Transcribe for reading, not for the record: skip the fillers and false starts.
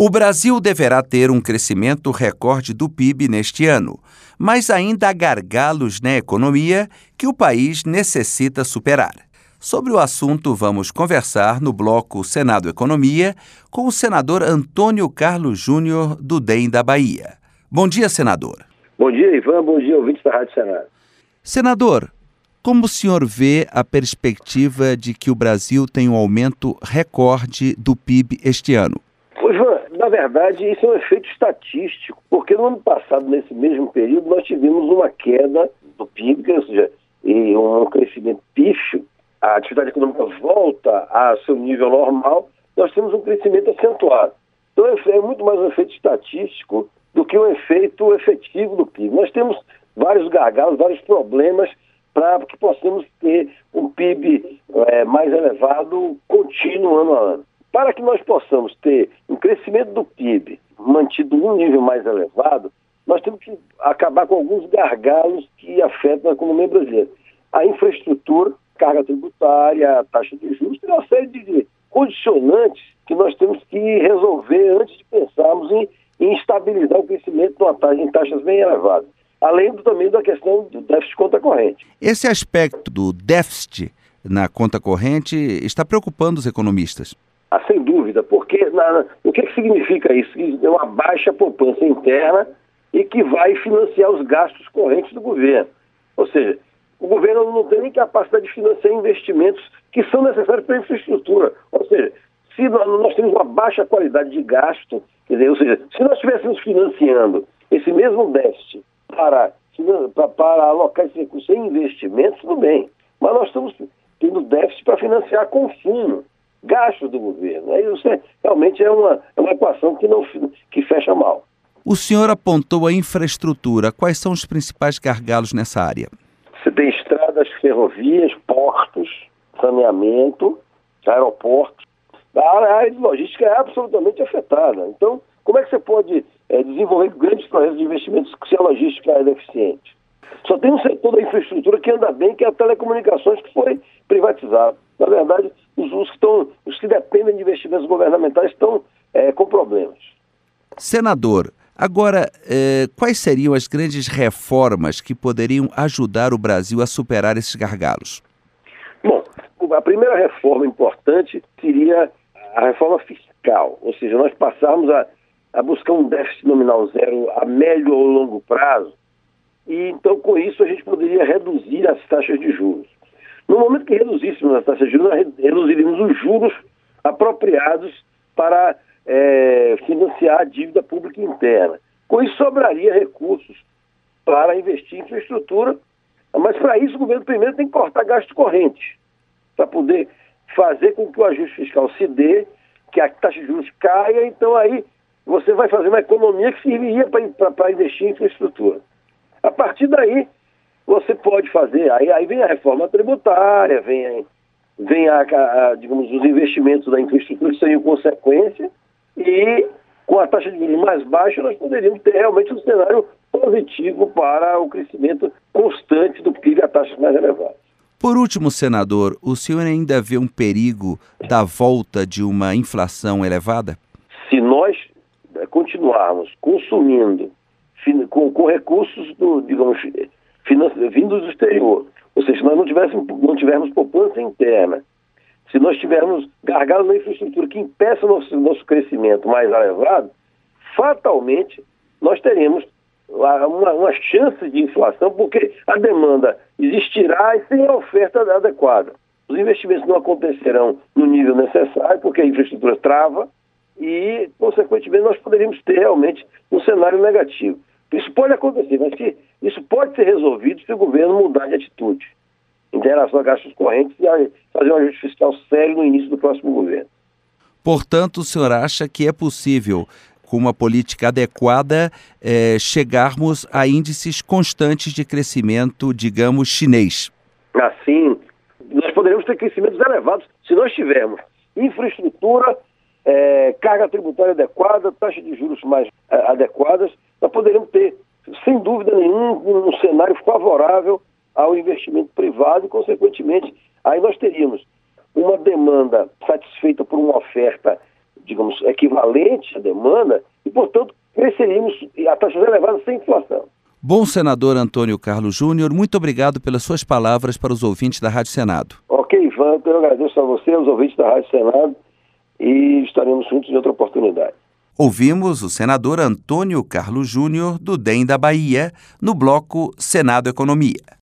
O Brasil deverá ter um crescimento recorde do PIB neste ano, mas ainda há gargalos na economia que o país necessita superar. Sobre o assunto, vamos conversar no bloco Senado Economia com o senador Antônio Carlos Júnior, do DEM da Bahia. Bom dia, senador. Bom dia, Ivan. Bom dia, ouvintes da Rádio Senado. Senador, como o senhor vê a perspectiva de que o Brasil tenha um aumento recorde do PIB este ano? Ivan, na verdade, isso é um efeito estatístico, porque no ano passado, nesse mesmo período, nós tivemos uma queda do PIB, ou seja, e um crescimento pífio. A atividade econômica volta a seu nível normal, nós temos um crescimento acentuado. Então é muito mais um efeito estatístico do que um efeito efetivo do PIB. Nós temos vários gargalos, vários problemas para que possamos ter um PIB mais elevado, contínuo ano a ano. Para que nós possamos ter um crescimento do PIB mantido num nível mais elevado, nós temos que acabar com alguns gargalos que afetam a economia brasileira. A infraestrutura, carga tributária, a taxa de juros, tem uma série de condicionantes que nós temos que resolver antes de pensarmos em estabilizar o crescimento em taxas bem elevadas. Além também da questão do déficit conta corrente. Esse aspecto do déficit na conta corrente está preocupando os economistas. Sem dúvida, porque o que significa isso? É uma baixa poupança interna e que vai financiar os gastos correntes do governo. Ou seja, o governo não tem nem capacidade de financiar investimentos que são necessários para a infraestrutura. Ou seja, se nós temos uma baixa qualidade de gasto, quer dizer, ou seja, se nós estivéssemos financiando esse mesmo déficit para alocar esse recurso em investimentos, tudo bem. Mas nós estamos tendo déficit para financiar consumo, gastos do governo. Isso realmente é uma equação que fecha mal. O senhor apontou a infraestrutura. Quais são os principais gargalos nessa área? Você tem estradas, ferrovias, portos, saneamento, aeroportos. A área de logística é absolutamente afetada. Então, como é que você pode desenvolver grandes projetos de investimentos se a logística é deficiente? Só tem um setor da infraestrutura que anda bem, que é a telecomunicações, que foi privatizado. Na verdade, os que dependem de investimentos governamentais estão com problemas. Senador, agora, quais seriam as grandes reformas que poderiam ajudar o Brasil a superar esses gargalos? Bom, a primeira reforma importante seria a reforma fiscal, ou seja, nós passarmos a buscar um déficit nominal zero a médio ou longo prazo, e então com isso a gente poderia reduzir as taxas de juros. No momento que reduzíssemos as taxas de juros, nós reduziríamos os juros apropriados para financiar a dívida pública interna. Com isso sobraria recursos para investir em infraestrutura, mas para isso o governo primeiro tem que cortar gastos correntes, para poder fazer com que o ajuste fiscal se dê, que a taxa de juros caia, então aí você vai fazer uma economia que serviria para investir em infraestrutura. A partir daí, você pode fazer, aí vem a reforma tributária, vem digamos, os investimentos da infraestrutura que seriam consequência, e com a taxa de juros mais baixa, nós poderíamos ter realmente um cenário positivo para o crescimento constante do PIB a taxas mais elevadas. Por último, senador, o senhor ainda vê um perigo da volta de uma inflação elevada? Se nós continuarmos consumindo com recursos vindos do exterior, ou seja, se nós não tivermos poupança interna, se nós tivermos gargalo na infraestrutura que impeça o nosso crescimento mais elevado, fatalmente nós teremos uma chance de inflação, porque a demanda existirá e sem a oferta adequada. Os investimentos não acontecerão no nível necessário, porque a infraestrutura trava e, consequentemente, nós poderíamos ter realmente um cenário negativo. Isso pode acontecer, mas isso pode ser resolvido se o governo mudar de atitude em relação a gastos correntes e fazer um ajuste fiscal sério no início do próximo governo. Portanto, o senhor acha que é possível, com uma política adequada, chegarmos a índices constantes de crescimento, digamos, chinês? Assim, nós poderemos ter crescimentos elevados se nós tivermos infraestrutura, carga tributária adequada, taxa de juros mais adequadas. Nós poderíamos ter, sem dúvida nenhuma, um cenário favorável ao investimento privado e, consequentemente, aí nós teríamos uma demanda satisfeita por uma oferta digamos, equivalente à demanda e, portanto, cresceríamos a taxas elevadas sem inflação. Bom, senador Antônio Carlos Júnior, muito obrigado pelas suas palavras para os ouvintes da Rádio Senado. Ok, Ivan, eu agradeço a você, aos ouvintes da Rádio Senado, e estaremos juntos em outra oportunidade. Ouvimos o senador Antônio Carlos Júnior, do DEM da Bahia, no bloco Senado Economia.